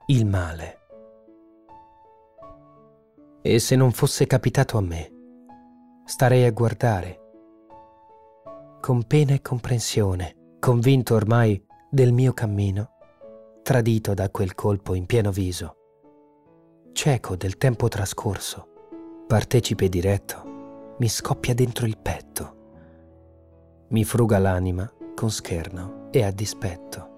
il male. E se non fosse capitato a me, starei a guardare, con pena e comprensione, convinto ormai del mio cammino, tradito da quel colpo in pieno viso, cieco del tempo trascorso, partecipe diretto, mi scoppia dentro il petto, mi fruga l'anima con scherno e a dispetto.